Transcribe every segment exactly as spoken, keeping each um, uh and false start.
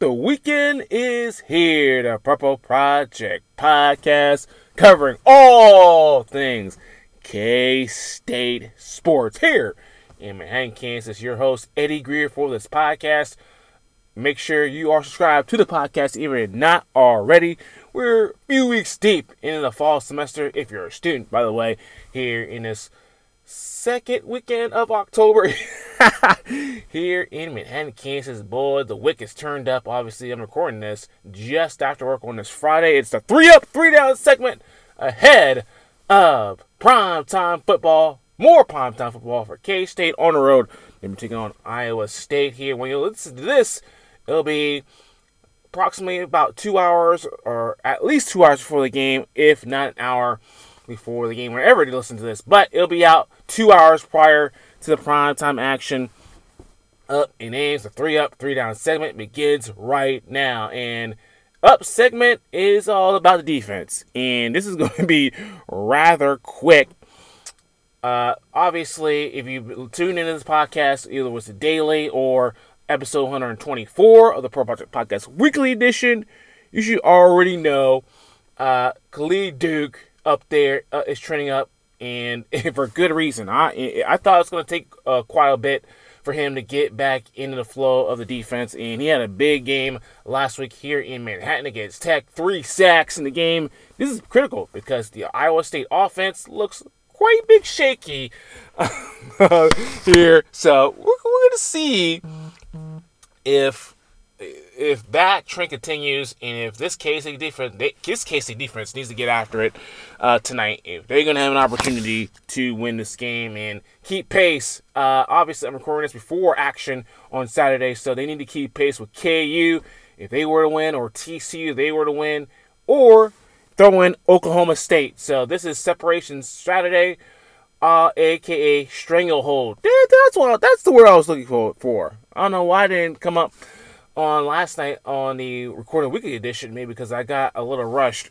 The weekend is here. The Purple Project podcast covering all things K-State sports here in Manhattan, Kansas. Your host, Eddie Greer, for this podcast. Make sure you are subscribed to the podcast even if not already. We're a few weeks deep into the fall semester, if you're a student, by the way, here in this second weekend of October here in Manhattan, Kansas. Boy, the wick is turned up. Obviously, I'm recording this just after work on this Friday. It's the three up, three down segment ahead of primetime football. More primetime football for K-State on the road. They'll be taking on Iowa State here. When you listen to this, it'll be approximately about two hours or at least two hours before the game, if not an hour before the game, whenever you listen to this. But it'll be out two hours prior to the primetime action. Up in Ames, the three up, three down segment begins right now. And up segment is all about the defense. And this is going to be rather quick. Uh, obviously, if you tune into this podcast, either it was the daily or episode one twenty-four of the Pro Project Podcast Weekly Edition, you should already know uh, Khalid Duke up there uh, is trending up, and for good reason. I I thought it was going to take uh, quite a bit for him to get back into the flow of the defense, and he had a big game last week here in Manhattan against Tech. Three sacks in the game. This is critical because the Iowa State offense looks quite big shaky uh, here. So we're, we're going to see if if that trend continues, and if this K C defense, this K C defense needs to get after it uh, tonight, if they're going to have an opportunity to win this game and keep pace. Uh, obviously, I'm recording this before action on Saturday, so they need to keep pace with K U if they were to win, or T C U if they were to win, or throw in Oklahoma State. So this is separation Saturday, uh, aka stranglehold. That's what that's the word I was looking for. For I don't know why I didn't come up on last night on the recorded weekly edition, maybe because I got a little rushed.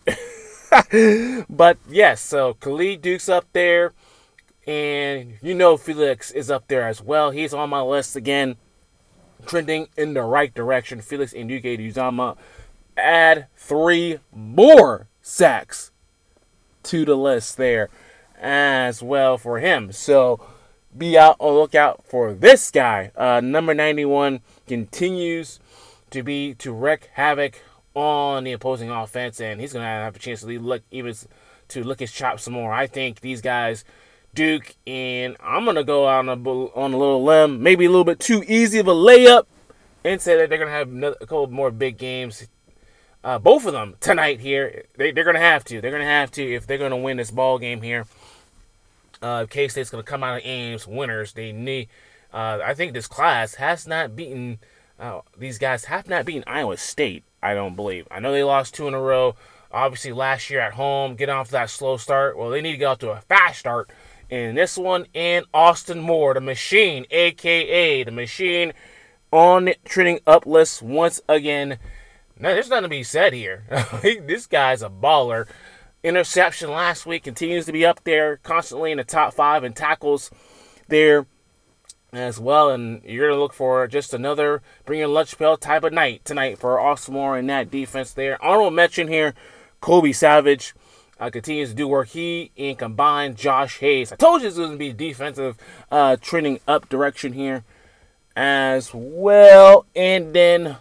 But yes, so Khalid Duke's up there, and you know Felix is up there as well. He's on my list again, trending in the right direction. Felix Anudike-Uzomah add three more sacks to the list there as well for him. So be out on the lookout for this guy. Uh, number ninety-one continues to be to wreak havoc on the opposing offense, and he's going to have a chance to look even to look his chops some more. I think these guys, Duke, and I'm going to go on a, on a little limb, maybe a little bit too easy of a layup, and say that they're going to have another, a couple more big games. Uh, both of them tonight here. They, they're going to have to. They're going to have to if they're going to win this ball game here. Uh, K-State's going to come out of Ames winners. They need. Uh, I think this class has not beaten. Uh, these guys have not beaten Iowa State, I don't believe. I know they lost two in a row. Obviously, last year at home, getting off that slow start. Well, they need to get off to a fast start in this one. And Austin Moore, the machine, a k a the machine, on the trending up list once again. Now, there's nothing to be said here. This guy's a baller. Interception last week continues to be up there, constantly in the top five in tackles there as well. And you're going to look for just another bring your lunch pail type of night tonight for Austin Moore and that defense there. Honorable mention here, Kobe Savage uh, continues to do work. He and combined Josh Hayes. I told you this was going to be defensive uh, trending up direction here as well. And then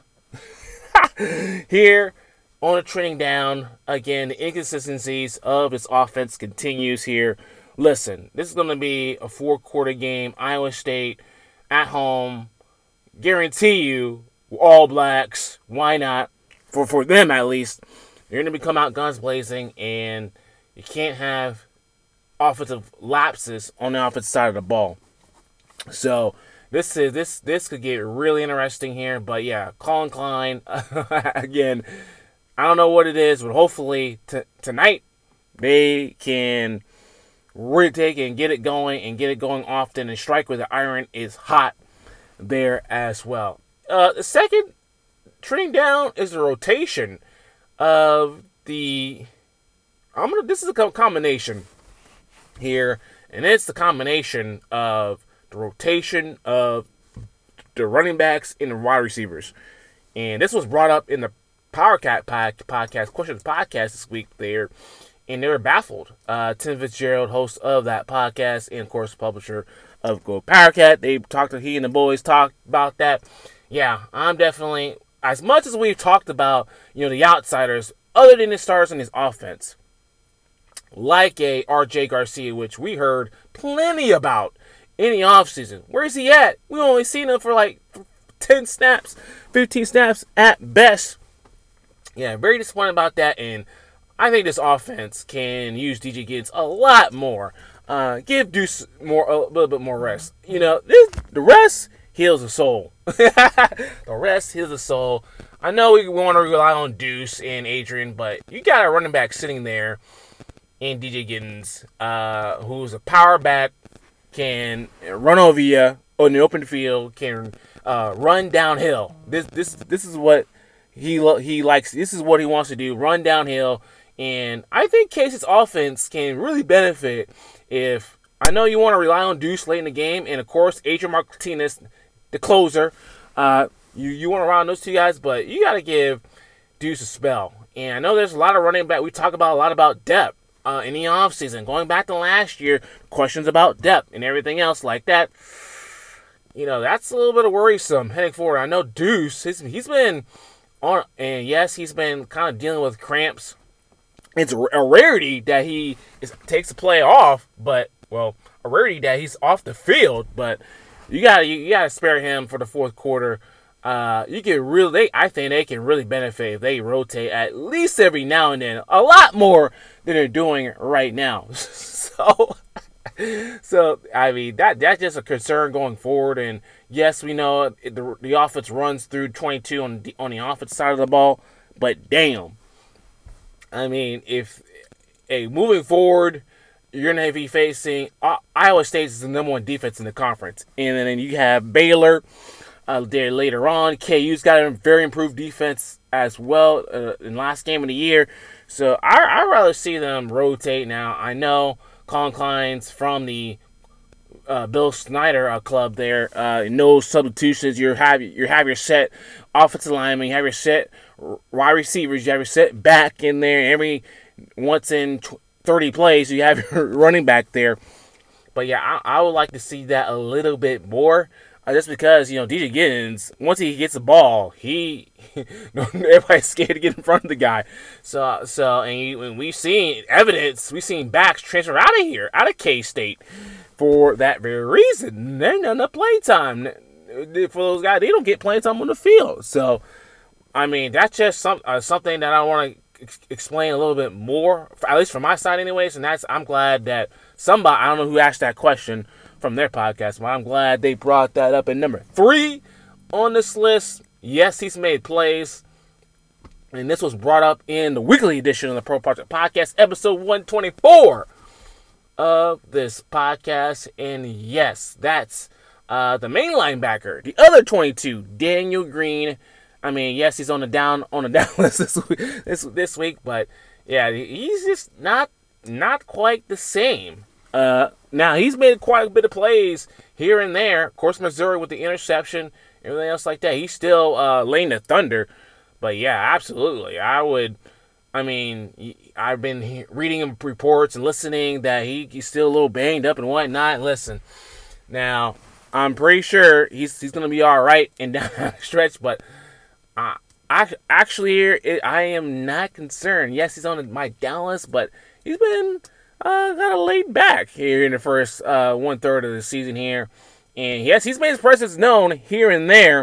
here on a trending down, again, the inconsistencies of its offense continues here. Listen, this is going to be a four-quarter game. Iowa State at home. Guarantee you, All Blacks, why not? For for them, at least. They're going to come out guns blazing, and you can't have offensive lapses on the offensive side of the ball. So this is this this could get really interesting here. But yeah, Colin Klein, again, I don't know what it is, but hopefully t- tonight they can retake and get it going and get it going often and strike where the iron is hot there as well. Uh, the second trending down is the rotation of the. I'm gonna. This is a combination here, and it's the combination of the rotation of the running backs and the wide receivers. And this was brought up in the PowerCat podcast, Questions podcast this week there, and they were baffled. Uh, Tim Fitzgerald, host of that podcast, and of course, publisher of Go PowerCat, they talked to he and the boys talked about that. Yeah, I'm definitely, as much as we've talked about, you know, the outsiders, other than the stars in his offense, like a R J Garcia, which we heard plenty about in the offseason. Where's he at? We only seen him for like ten snaps, fifteen snaps at best. Yeah, very disappointed about that, and I think this offense can use D J Giddens a lot more. Uh, give Deuce more a little bit more rest. You know, this, the rest heals the soul. The rest heals the soul. I know we want to rely on Deuce and Adrian, but you got a running back sitting there in D J Giddens, uh, who's a power back, can run over you on the open field, can uh, run downhill. This this this is what he he likes. This is what he wants to do: run downhill. And I think K-State's offense can really benefit if I know you want to rely on Deuce late in the game, and of course Adrian Martinez, the closer. Uh, you you want to rely on those two guys, but you got to give Deuce a spell. And I know there's a lot of running back. We talk about a lot about depth. Uh, in the offseason, going back to last year, questions about depth and everything else like that. You know, that's a little bit of worrisome heading forward. I know Deuce, he's, he's been on, and yes, he's been kind of dealing with cramps. It's a rarity that he is, takes a play off, but, well, a rarity that he's off the field, but you got you, you got to spare him for the fourth quarter. Uh, you can really, they, I think they can really benefit if they rotate at least every now and then, a lot more than they're doing right now. so, so I mean that that's just a concern going forward. And yes, we know it, the the offense runs through twenty-two on the on the offense side of the ball, but damn, I mean if a hey, moving forward, you're gonna be facing uh, Iowa State is the number one defense in the conference, and then you have Baylor. Uh, there later on, K U's got a very improved defense as well uh, in last game of the year. So I I rather see them rotate now. I know Colin Klein's from the uh, Bill Snyder uh, club there. Uh, no substitutions. You have you have your set offensive lineman. You have your set wide receivers. You have your set back in there. Every once in thirty plays, you have your running back there. But yeah, I, I would like to see that a little bit more. Uh, just because, you know, D J Giddens, once he gets the ball, he, everybody's scared to get in front of the guy. So, so and, you, and we've seen evidence, we've seen backs transfer out of here, out of K-State, for that very reason. They're not enough play time for those guys. They don't get playing time on the field. So, I mean, that's just some uh, something that I want to ex- explain a little bit more, at least from my side, anyways. And that's I'm glad that somebody, I don't know who asked that question from their podcast, but I'm glad they brought that up. And number three on this list, yes, he's made plays. And this was brought up in the weekly edition of the Pro Project Podcast, episode one twenty-four of this podcast. And yes, that's uh, the main linebacker, the other twenty-two, Daniel Green. I mean, yes, he's on the down on the down list this week, this, this week, but yeah, he's just not not quite the same. Uh, now, he's made quite a bit of plays here and there. Of course, Missouri with the interception, everything else like that. He's still uh, laying the thunder. But, yeah, absolutely. I would, I mean, I've been reading reports and listening that he, he's still a little banged up and whatnot. Listen, now, I'm pretty sure he's he's going to be all right in down the stretch. But uh, I actually, here, I am not concerned. Yes, he's on my down list, but he's been Uh, kind of laid back here in the first uh, one third of the season here, and yes, he's made his presence known here and there.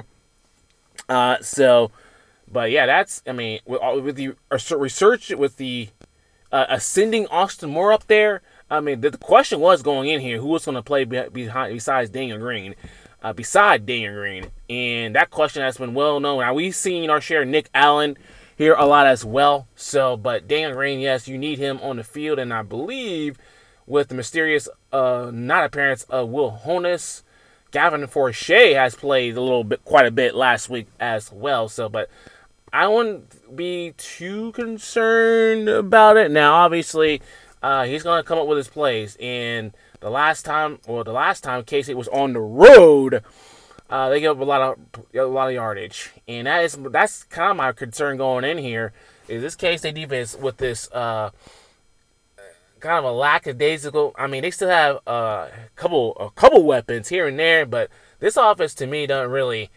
Uh, so, but yeah, that's I mean, with, with the research with the uh, ascending Austin Moore up there, I mean, the, the question was going in here: who was going to play behind besides Daniel Green, uh, beside Daniel Green, and that question has been well known. Now we've seen our share of Nick Allen here a lot as well. So, but Daniel Green, yes, you need him on the field, and I believe with the mysterious uh, not appearance of Will Honus, Gavin Forche has played a little bit, quite a bit last week as well. So, but I wouldn't be too concerned about it. Now, obviously, uh, he's going to come up with his plays, and the last time, or the last time K-State was on the road, Uh, they give up a lot of a lot of yardage, and that is that's kind of my concern going in here. Is this K-State defense with this uh, kind of a lackadaisical? I mean, they still have a uh, couple a couple weapons here and there, but this offense to me doesn't really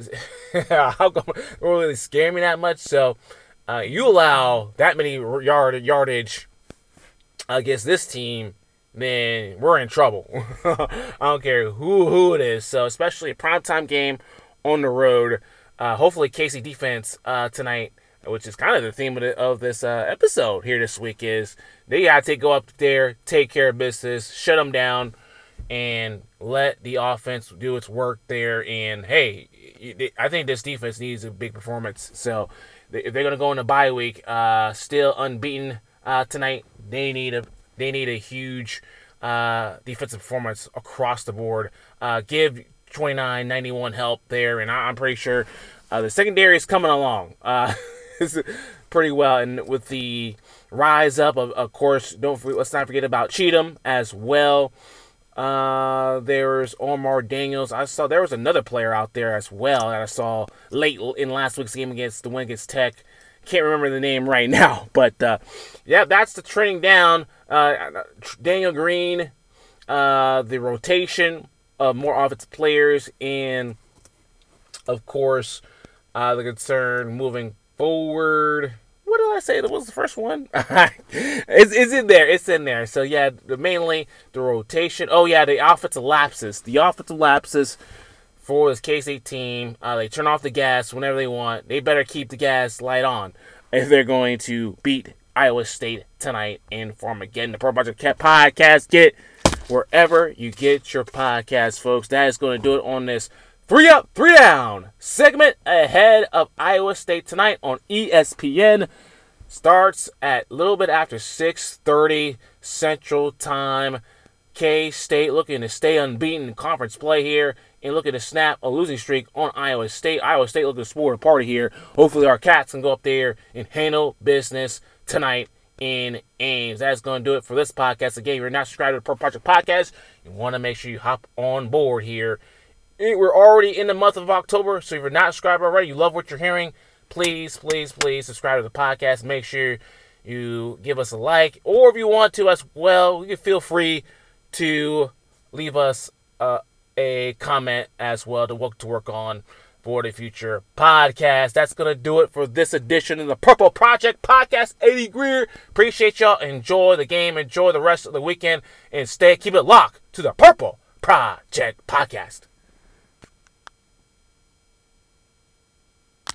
how come really scare me that much. So uh, you allow that many yard yardage against this team, then we're in trouble. I don't care who who it is. So especially a primetime game on the road. Uh, hopefully, K C defense uh, tonight, which is kind of the theme of, the, of this uh, episode here this week, is they got to go up there, take care of business, shut them down, and let the offense do its work there. And hey, I think this defense needs a big performance. So if they're gonna go in a bye week, uh, still unbeaten uh, tonight, they need a they need a huge uh, defensive performance across the board. Uh, give twenty-nine ninety-one help there, and I'm pretty sure uh, the secondary is coming along uh, pretty well. And with the rise up of, of course, don't let's not forget about Cheatham as well. Uh, there's Omar Daniels. I saw there was another player out there as well that I saw late in last week's game against the win against Tech. Can't remember the name right now, but uh, yeah, that's the trending down. Uh, Daniel Green, uh, the rotation of more offensive players, and of course, uh, the concern moving forward. What did I say? That was the first one. it's, it's in there. It's in there. So yeah, the, mainly the rotation. Oh yeah, the offensive lapses. The offensive lapses for this K-State team. Uh, they turn off the gas whenever they want. They better keep the gas light on if they're going to beat Iowa State tonight in Farmageddon. The Pro Project Podcast. Get wherever you get your podcast, folks. That is going to do it on this Three Up, Three Down segment ahead of Iowa State tonight on E S P N. Starts at a little bit after six thirty Central Time. K-State looking to stay unbeaten in conference play here and looking to snap a losing streak on Iowa State. Iowa State looking to sport a party here. Hopefully our Cats can go up there and handle business tonight in Ames. That's going to do it for this podcast. Again, if you're not subscribed to the Pro Project Podcast, you want to make sure you hop on board here. We're already in the month of October, so if you're not subscribed already, you love what you're hearing, please, please, please subscribe to the podcast. Make sure you give us a like, or if you want to as well, you can feel free to leave us uh, a comment as well to work to work on for the future podcast. That's going to do it for this edition of the Purple Project Podcast. Eddie Greer, appreciate y'all. Enjoy the game. Enjoy the rest of the weekend. And stay, keep it locked to the Purple Project Podcast.